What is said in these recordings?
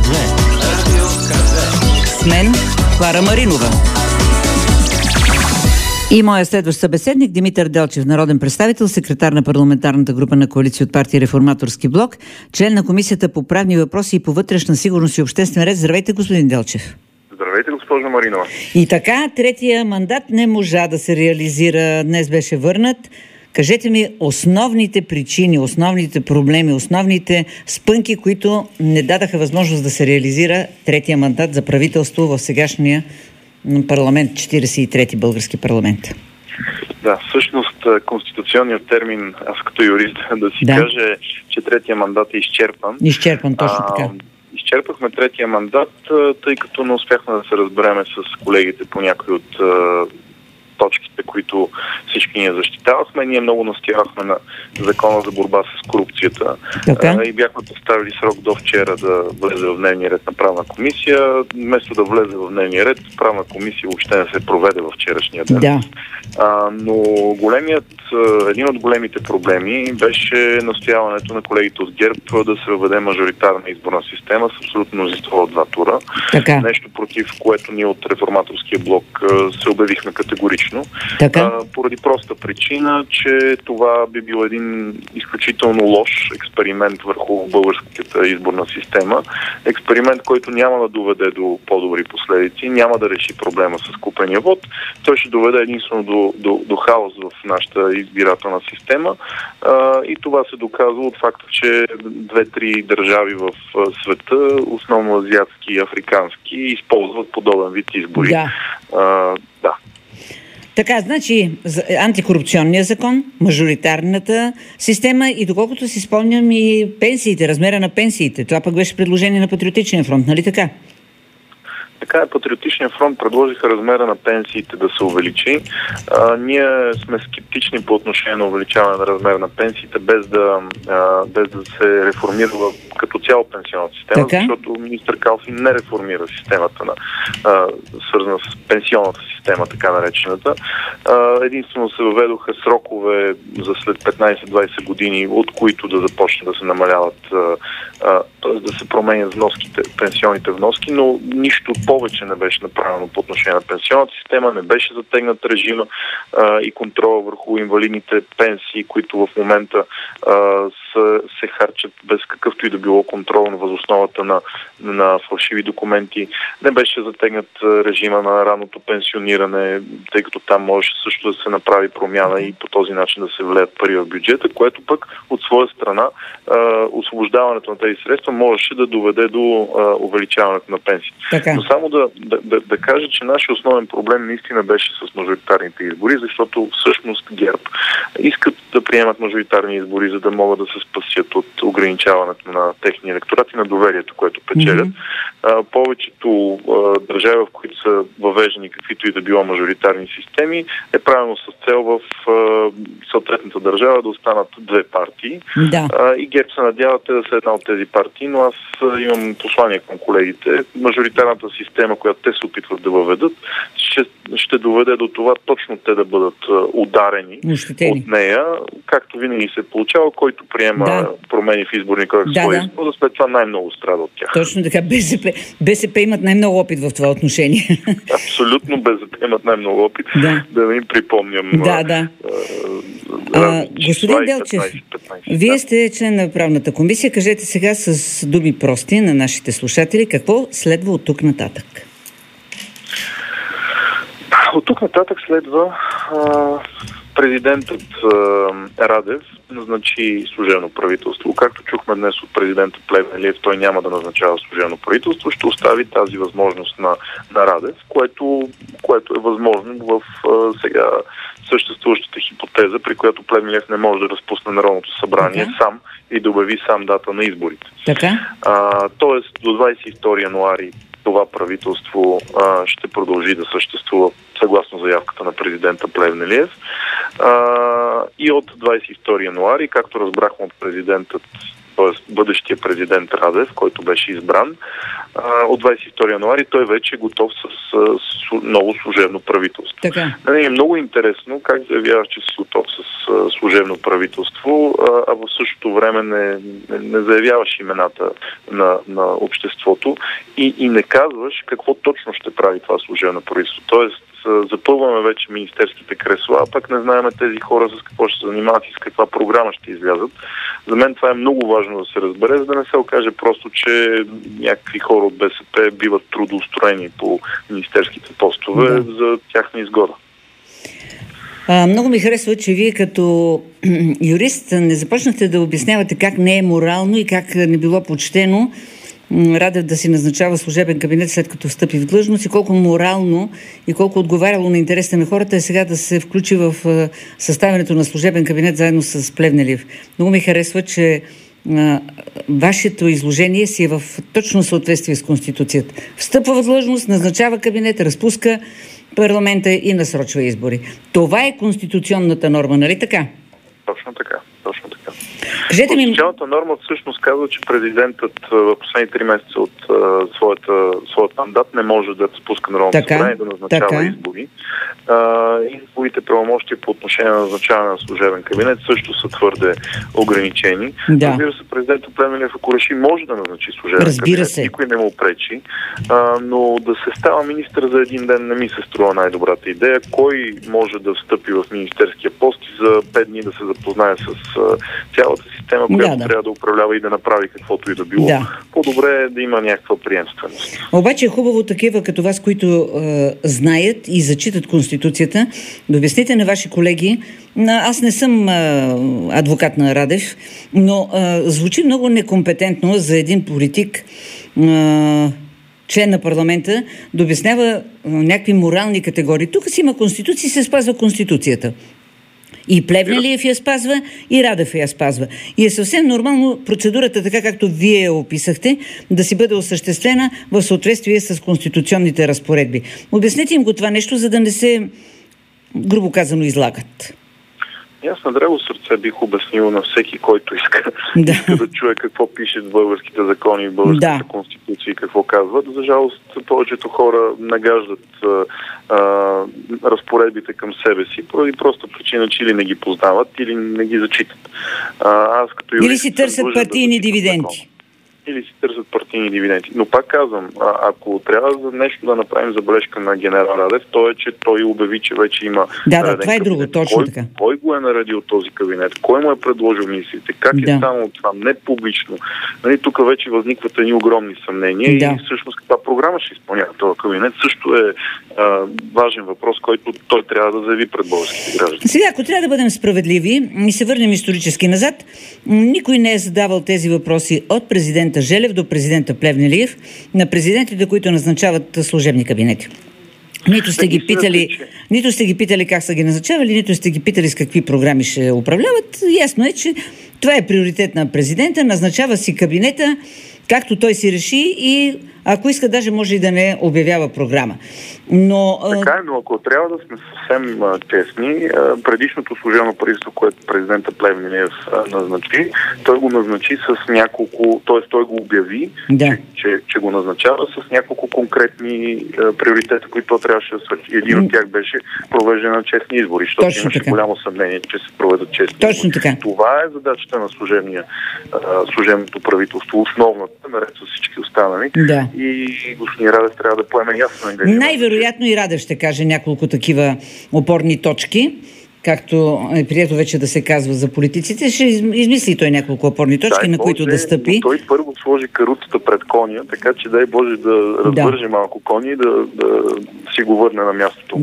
Радио КЗ. С мен Клара Маринова. И моя следващ събеседник Димитър Делчев, народен представител, секретар на парламентарната група на коалиция от партия Реформаторски блок, член на Комисията по правни въпроси и по вътрешна сигурност и обществен ред. Здравейте, господин Делчев. Здравейте, госпожо Маринова. И така, третия мандат не можа да се реализира, днес беше върнат. Кажете ми основните причини, основните проблеми, основните спънки, които не дадаха възможност да се реализира третия мандат за правителство в сегашния парламент, 43-ти български парламент. Да, всъщност конституционният термин, аз като юрист да си кажа, че третия мандат е изчерпан. Изчерпан, точно така. Изчерпахме третия мандат, тъй като не успяхме да се разбереме с колегите по някои от точките, които всички ние защитавахме. Ние много настоявахме на Закона за борба с корупцията и бяхме поставили срок до вчера да влезе в дневния ред на правна комисия. Вместо да влезе в дневния ред, правна комисия въобще не се проведе във вчерашния ден. Да. Но един от големите проблеми беше настояването на колегите от ГЕРБ да се въведе мажоритарна изборна система с абсолютно мнозинство от два тура. Така. Нещо, против което ние от Реформаторския блок се обявихме категорично. Поради проста причина, че това би бил един изключително лош експеримент върху българската изборна система. Експеримент, който няма да доведе до по-добри последици, няма да реши проблема с купения вод. Той ще доведе единствено до хаос в нашата избирателна система. И това се доказва от факта, че 2-3 държави в света, основно азиатски и африкански, използват подобен вид избори. Да. Така, значи антикорупционния закон, мажоритарната система и доколкото си спомням и пенсиите, размера на пенсиите. Това пък беше предложение на Патриотичния фронт, нали така? Така е, Патриотичния фронт предложиха размера на пенсиите да се увеличи. Ние сме скептични по отношение на увеличаване на размера на пенсиите, без да се реформира като цяло пенсионната система, защото министър Калфин не реформира системата, свързана с пенсионната система, така наречената. Единствено се въведоха срокове за след 15-20 години, от които да започне да се намаляват, да се променят пенсионните вноски, но нищо повече не беше направено по отношение на пенсионната система, не беше затегнат режима и контрола върху инвалидните пенсии, които в момента се харчат без какъвто и да било контрол въз основата на фалшиви документи. Не беше затегнат режима на ранното пенсиониране, тъй като там можеше също да се направи промяна и по този начин да се влеят пари в бюджета, което пък от своя страна освобождаването на тези средства можеше да доведе до увеличаването на пенсиите. Но само да кажа, че нашия основен проблем наистина беше с мажоритарните избори, защото всъщност ГЕРБ искат да приемат мажоритарни избори, за да могат да се спасят от ограничаването на техния електорат и на доверието, което печелят. Повечето държави, в които са въвеждани каквито и да било мажоритарни системи, е правилно с цел в съответната държава да останат две партии. И ГЕРБ се надяват да са една от тези партии, но аз имам послание към колегите. Мажоритарната система, която те се опитват да въведат, ще доведе до това точно те да бъдат ударени от нея, както винаги се получава, който приема промени в изборния кодекс да след това най-много страда от тях. Точно така. БСП имат най-много опит в това отношение. Абсолютно БСП имат най-много опит. Да им припомням. Господин Делчев, вие сте член на правната комисия. Кажете сега с думи прости на нашите слушатели какво следва от тук нататък. От тук нататък следва президентът Радев назначи служебно правителство. Както чухме днес от президента Плевнелиев, той няма да назначава служебно правителство, ще остави тази възможност на Радев, което е възможно в сега съществуващата хипотеза, при която Плевнелиев не може да разпусне Народното събрание сам и да обяви сам дата на изборите. Тоест до 22 януари това правителство ще продължи да съществува съгласно заявката на президента Плевнелиев. И от 22 януари, както разбрахме от президентът т.е. бъдещия президент Радев, който беше избран от 22 януари, той вече е готов с ново служебно правителство. Така. Е много интересно как заявяваш, че си готов с служебно правителство, а в същото време не заявяваш имената на обществото и не казваш какво точно ще прави това служебно правителство. Тоест, запълваме вече министерските кресла, а пък не знаем тези хора с какво ще се занимават и с каква програма ще излязат. За мен това е много важно да се разбере, за да не се окаже просто, че някакви хора от БСП биват трудоустроени по министерските постове за тяхна изгода. Много ми харесва, че вие като юрист не започнахте да обяснявате как не е морално и как не било почтено Радев да си назначава служебен кабинет след като встъпи в длъжност и колко морално и колко отговаряло на интересите на хората е сега да се включи в съставянето на служебен кабинет заедно с Плевнелиев. Много ми харесва, че вашето изложение си е в точно съответствие с Конституцията. Встъпва в длъжност, назначава кабинет, разпуска парламента и насрочва избори. Това е конституционната норма, нали така? Точно така. Конституционната норма всъщност казва, че президентът в последните 3 месеца от своят мандат не може да разпуска Народното събрание да назначава избори. Изборите правомощия по отношение на назначаване на служебен кабинет също са твърде ограничени. Да. Разбира се, президентът Плевнелиев, ако реши, може да назначи служебен кабинет. Никой не му пречи. Но да се става министър за един ден не ми се струва най-добрата идея. Кой може да встъпи в министерския пост и за 5 дни да се запознае с цялата система, която трябва да управлява и да направи каквото и да било. По-добре е да има някаква приемственост. Обаче е хубаво такива като вас, които знаят и зачитат Конституцията, да обясните на ваши колеги. Аз не съм адвокат на Радев, но звучи много некомпетентно за един политик, член на парламента, да обяснява някакви морални категории. Тук си има Конституция и се спазва Конституцията. И Плевнелиев я спазва, и Радев я спазва. И е съвсем нормално процедурата, така както вие я описахте, да си бъде осъществена в съответствие с конституционните разпоредби. Обясните им го това нещо, за да не се, грубо казано, излагат. Аз на драго сърце бих обяснил на всеки, който иска да чуе какво пише в българските закони, в българската конституция и какво казват. За жалост, повечето хора нагаждат разпоредбите към себе си, поради проста причина, че или не ги познават, или не ги зачитат. Аз като юрист, или си търсят партийни дивиденти. Или си търсят партийни дивиденти. Но пак казвам, ако трябва за нещо да направим забележка на генерал Радев, то е, че той обяви, че вече има това е друго, точно така. Кой го е наредил този кабинет? Кой му е предложил министрите? Как е станало това? Не публично. Тук вече възникват едни огромни съмнения и всъщност каква програма ще изпълнява този кабинет също е важен въпрос, който той трябва да заяви пред българските граждани. Сега, ако трябва да бъдем справедливи и се върнем исторически назад, никой не е задавал тези въпроси от президента Желев до президента Плевнелиев на президентите, които назначават служебни кабинети. Нито сте ги питали как са ги назначавали, нито сте ги питали с какви програми ще управляват. Ясно е, че това е приоритет на президента, назначава си кабинета, както той си реши и ако иска, даже може и да не обявява програма. Така е, но ако трябва да сме съвсем честни, предишното служебно правителство, което президента Плевнелиев назначи, той го назначи с няколко, т.е. той го обяви, че го назначава с няколко конкретни приоритета, които трябваше да свърши. Един от тях беше провеждане на честни избори, защото имаше голямо съмнение, че се проведат честни избори. Така. Това е задачата на служебното правителство, основната, наред с всички останали. И господин Радев трябва да поеме ясно ангажимент. Най-вероятно и Радев ще каже няколко такива опорни точки, както е прието вече да се казва за политиците. Ще измисли той няколко опорни точки, на които да стъпи. Той първо сложи каруцата пред коня, така че дай Боже да развърже малко коня и да си го върне на мястото.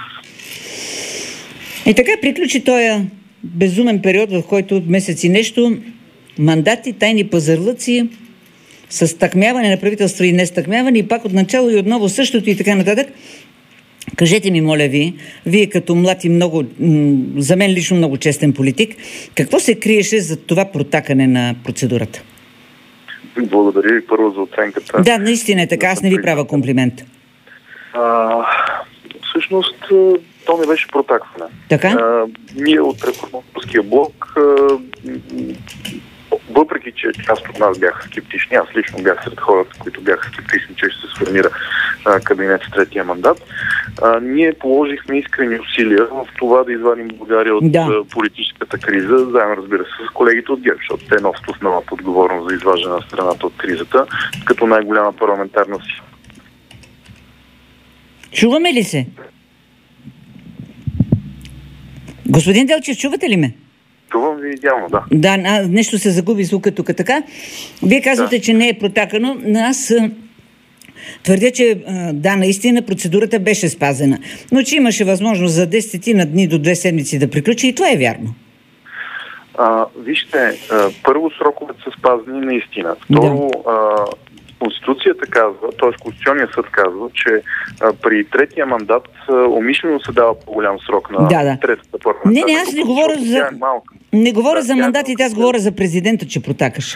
И така приключи този безумен период, в който месеци нещо, мандати, тайни пазарлъци, с стъкмяване на правителство и нестъкмяване и пак от начало и отново същото и така нататък. Кажете ми, моля вие като млад и много, за мен лично много честен политик, какво се криеше за това протакане на процедурата? Благодаря ви първо за оценката. Да, наистина е така, аз не ви правя комплимент. Всъщност, то не беше протакване. Така? Ние от Реформаторския блок, въпреки че част от нас бяха скептични. Аз лично бях сред хората, които бяха скептични, че ще се сформира кабинет с третия мандат. Ние положихме искрени усилия в това да извадим България от политическата криза, заедно, разбира се, с колегите от ГЕРБ, защото те носят основната отговорност за изваждане на страната от кризата, като най-голяма парламентарна сила. Чуваме ли се? Господин Делчев, чувате ли ме? Това ви идеално, да. Да, нещо се загуби звука тук така. Вие казвате, че не е протакано. Аз твърдя, че наистина процедурата беше спазена. Но че имаше възможност за 10 на дни до 2 седмици да приключи и това е вярно. Вижте, първо сроковете са спазени наистина. Второ, Конституцията казва, т.е. Конституционният съд казва, че при третия мандат умишлено се дава по-голям срок на третата парламентарна. Не, аз не говоря за мандатите, аз говоря за президента, че протакаш.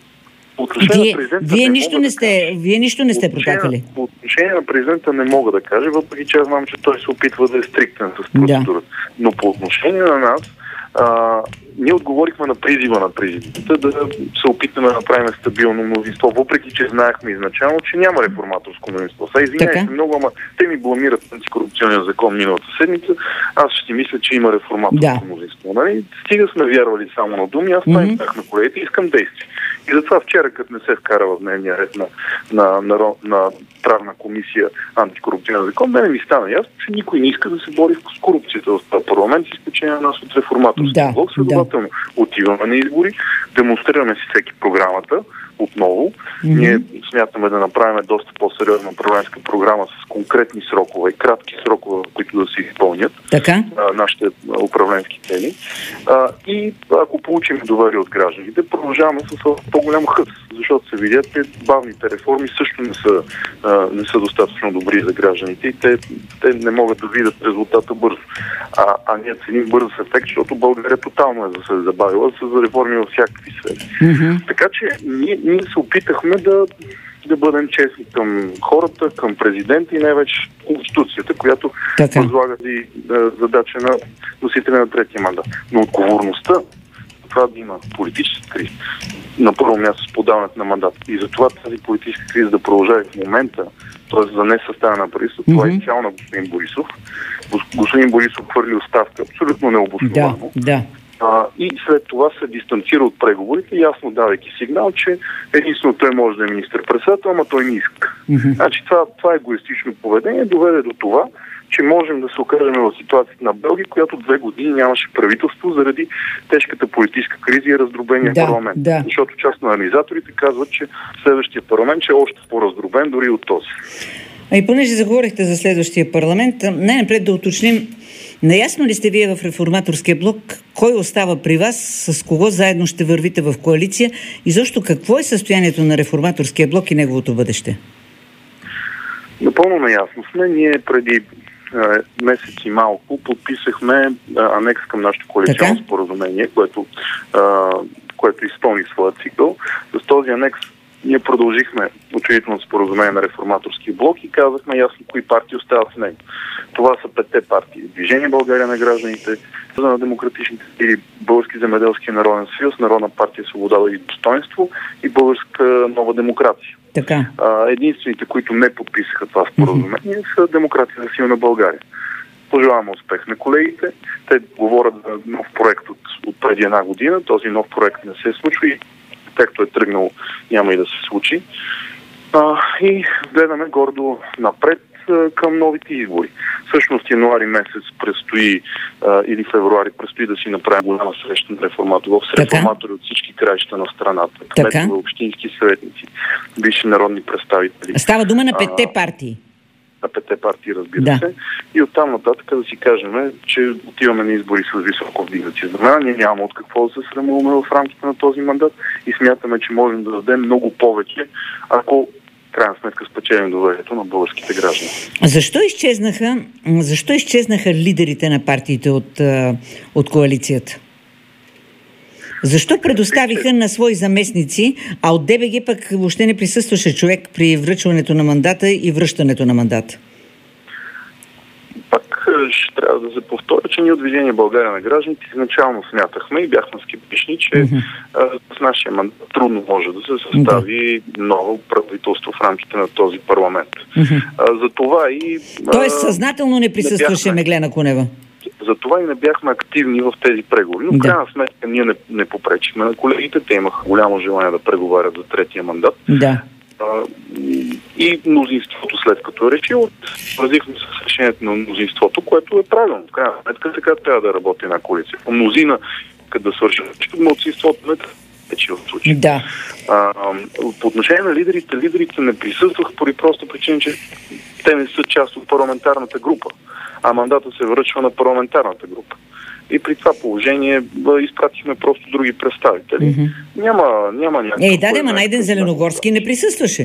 Вие нищо не сте протакали. По отношение на президента не мога да кажа, въпреки че аз знам, че той се опитва да е стриктен с процедурата. Но по отношение на нас, ние отговорихме на призива на президента да се опитаме да направим стабилно мнозинство, въпреки че знаехме изначално, че няма реформаторско мнозинство. Извинявайте много, ама те ми бламират антикорупционния закон миналата седмица. Аз ще си мисля, че има реформаторско мнозинство. Нали? Стига сме вярвали само на думи, аз това им бях на колегите и искам действия. И затова вчера, като не се вкара в дневния ред на правна комисия антикорупционен закон, не ми стана ясно, че никой не иска да се бори с корупцията в този парламент, с изключение на нас от реформаторския блок. Следователно, отиваме на избори, демонстрираме си всеки програмата отново. Ние смятаме да направим доста по-сериозна управленска програма с конкретни срокове и кратки срокове, които да се изпълнят нашите управленски цели. И ако получим доверие от гражданите, продължаваме с по-голям хъс, защото се видят, че бавните реформи също не са достатъчно добри за гражданите и те не могат да видят резултата бързо. А ние ценим бърз ефект, защото България тотално е се забавила с реформи във всякакви сфери. Така че ние се опитахме да бъдем честни към хората, към президента и най-вече Конституцията, която възлага и задача на носителя на третия мандат. Но отговорността това да има политическа криза на първо място с подаването на мандат. И затова тази политическа криза да продължава в момента, т.е. за несъстава на правителството, това е изцяло на господин Борисов. Господин Борисов хвърли оставка абсолютно необосновано. И след това се дистанцира от преговорите, ясно давайки сигнал, че единствено той може да е министър-председател, ама той не иска. Значи това егоистично поведение доведе до това, че можем да се окажем в ситуацията на Белгия, която 2 години нямаше правителство заради тежката политическа криза и раздробения парламент. Защото част на анализаторите казват, че следващия парламент ще е още по-раздробен дори от този. И понеже заговорихте за следващия парламент, най-напред да уточним, наясно ли сте вие в реформаторския блок, кой остава при вас, с кого заедно ще вървите в коалиция и защо какво е състоянието на реформаторския блок и неговото бъдеще? Напълно наясно сме. Ние преди месец и малко подписахме анекс към нашето коалиционно споразумение, което изпълни своя цикъл. С този анекс ние продължихме учредителното споразумение на реформаторския блок и казахме ясно кои партии остават в него. Това са 5 партии. Движение България на гражданите, на демократичните или Български земеделски народен съюз, Народна партия Свобода и достоинство и Българска нова демокрация. Единствените, които не подписаха това споразумение, са Демократия за силна България. Пожелаваме успех на колегите. Те говорят за нов проект от преди 1 година. Този нов проект не се случва и както е тръгнал, няма и да се случи. И гледаме гордо напред към новите избори. Всъщност януари месец предстои или февруари предстои да си направим голяма среща на реформатори, с реформатори от всички краища на страната. Кметове, общински съветници, бивши народни представители. Става дума на 5 партии. На 5 партии, разбира се. И оттам нататък да си кажем, че отиваме на избори с високо вдигнати знамена. Ние нямаме от какво да се срамуваме в рамките на този мандат и смятаме, че можем да дадем много повече, ако крайна сметка спечелим доверието на българските граждани. Защо изчезнаха лидерите на партиите от коалицията? Защо предоставиха на свои заместници, а от ДБГ пък въобще не присъстваше човек при връчването на мандата и връщането на мандата? Пак веднъж трябва да се повторя, че ние от Движение България на гражданите изначално смятахме и бяхме скептични, че с нашия мандат трудно може да се състави ново правителство в рамките на този парламент. За това и... Тоест съзнателно не присъстваше Меглена Кунева? Затова и не бяхме активни в тези преговори. Но в крайна сметка ние не попречихме на колегите. Те имаха голямо желание да преговарят за третия мандат. Да. И мнозинството, след като е решило, разихме с решението на мнозинството, което е правилно. В крайна сметка така трябва да работи една коалиция. По мнозина, като да свърши нещо, мнозинството не тече в случай. Да. По отношение на лидерите не присъствах поради проста причина, че те не са част от парламентарната група, а мандата се връчва на парламентарната група. И при това положение изпратихме просто други представители. Няма някакво... Найден Зеленогорски не присъстваше.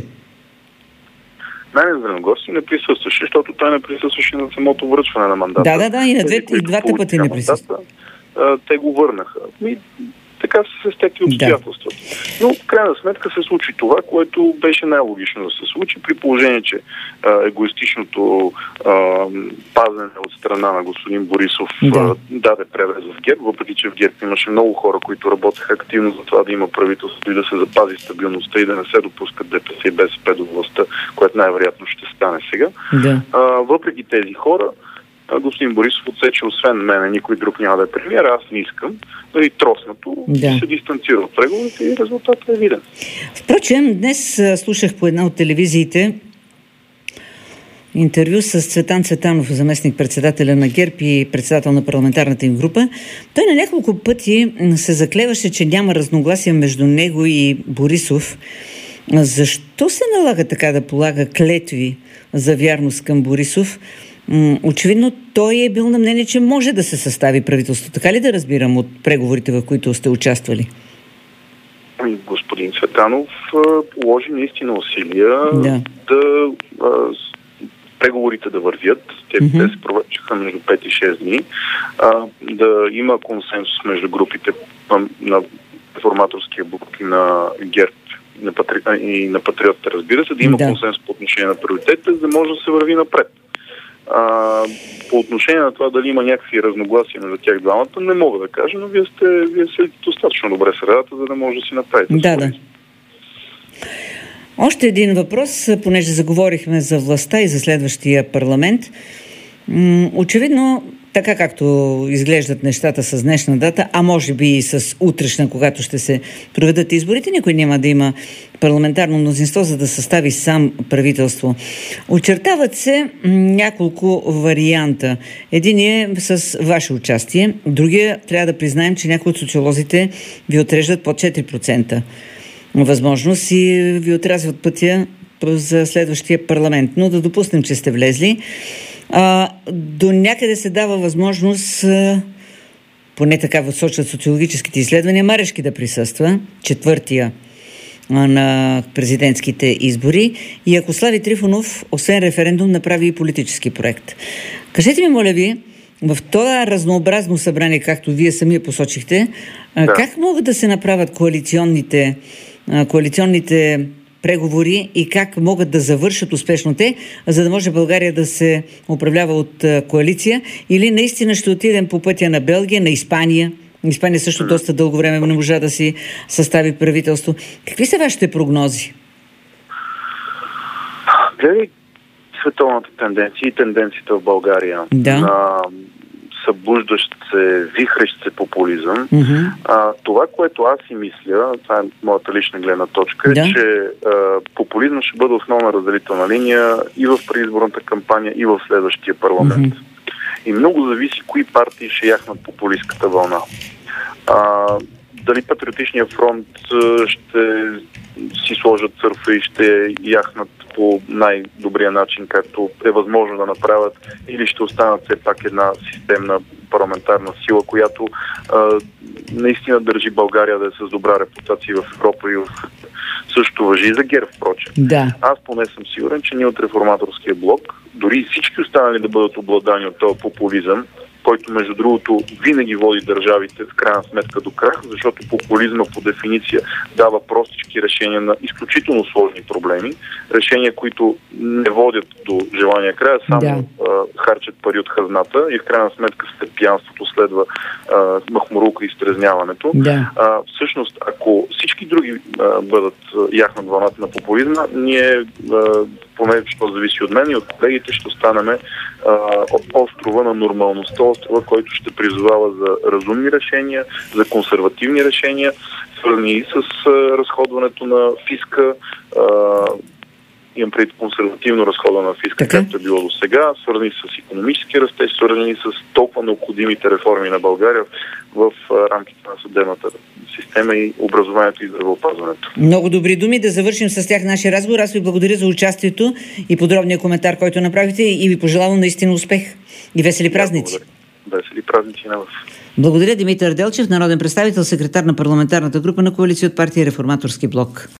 Найден Зеленогорски не присъстваше, защото той не присъстваше на самото връчване на мандата. Да, и двата пъти не присъства. Те го върнаха. Така са се стекли обстоятелствата. Но в крайна сметка се случи това, което беше най-логично да се случи, при положение, че егоистичното пазене от страна на господин Борисов даде превес в ГЕРБ, въпреки че в ГЕРБ имаше много хора, които работеха активно за това да има правителство и да се запази стабилността и да не се допускат ДПС и БСП до властта, което най-вероятно ще стане сега. Въпреки тези хора, господин Борисов отсече, освен мен, никой друг няма да е премиер, аз не искам. И троснато се дистанцира от преговорите и резултатът е виден. Впрочем, днес слушах по една от телевизиите интервю с Цветан Цветанов, заместник-председателя на ГЕРБ и председател на парламентарната им група. Той на няколко пъти се заклеваше, че няма разногласия между него и Борисов. Защо се налага така да полага клетви за вярност към Борисов? Очевидно той е бил на мнение, че може да се състави правителство. Така ли да разбирам от преговорите, в които сте участвали? Господин Цветанов положи наистина усилия да преговорите да вървят. Те се провършиха между 5 и 6 дни. Да има консенсус между групите на реформаторския блок и на ГЕРБ и на Патриотите, разбира се, да има консенсус по отношение на приоритетите, за да може да се върви напред. По отношение на това дали има някакви разногласия между тях двамата, не мога да кажа, но вие сте достатъчно добре средата, за да може да си направите. Да. Още един въпрос, понеже заговорихме за властта и за следващия парламент. Очевидно, така както изглеждат нещата с днешна дата, а може би и с утрешна, когато ще се проведат изборите, никой няма да има парламентарно мнозинство, за да състави сам правителство. Очертават се няколко варианта. Един е с ваше участие, другия трябва да признаем, че някои от социолозите ви отреждат под 4% възможност и ви отрязват пътя за следващия парламент. Но да допуснем, че сте влезли. До някъде се дава възможност, поне така сочат социологическите изследвания, Марешки да присъства, четвъртия на президентските избори, и ако Слави Трифонов, освен референдум, направи и политически проект. Кажете ми, моля ви, в това разнообразно събрание, както вие самия посочихте, как могат да се направят коалиционните преговори и как могат да завършат успешно те, за да може България да се управлява от коалиция, или наистина ще отидем по пътя на Белгия, на Испания? Испания също доста дълго време не можа да си състави правителство. Какви са вашите прогнози? Гледай световната тенденция и тенденциите в България на събуждащ се, вихрещ се популизъм. Това, което аз си мисля, това е моята лична гледна точка, е, че популизъм ще бъде основна разделителна линия и в предизборната кампания, и в следващия парламент. И много зависи кои партии ще яхнат популистката вълна. Дали Патриотичния фронт ще си сложат църква и ще яхнат по най-добрия начин, както е възможно да направят, или ще останат все пак една системна парламентарна сила, която наистина държи България да е с добра репутация в Европа и в същото важи и за ГЕРБ, впрочем. Аз поне съм сигурен, че ние от реформаторския блок, дори всички останали да бъдат обладани от този популизъм който между другото винаги води държавите в крайна сметка до крах, защото популизма по дефиниция дава простички решения на изключително сложни проблеми, решения, които не водят до желания края, само харчат пари от хазната и в крайна сметка след пиянството следва махмурука и изтрезняването. Всъщност, ако всички други бъдат яхнат вълната на популизма, ние, поне що зависи от мен и от колегите, ще останем от острова на нормалността, острова, който ще призовава за разумни решения, за консервативни решения, свързани с разходването на фиска, имам преди консервативно разходване на фиска, както е било до сега, свързани с икономически растеж, свързани с толкова необходимите реформи на България в рамките на съдебната система и образованието и здравеопазването. Много добри думи. Да завършим с тях нашия разговор. Аз ви благодаря за участието и подробния коментар, който направихте, и ви пожелавам наистина успех и весели празници. Весели празници на вас. Благодаря. Димитър Делчев, народен представител, секретар на парламентарната група на коалиция от партия Реформаторски блок.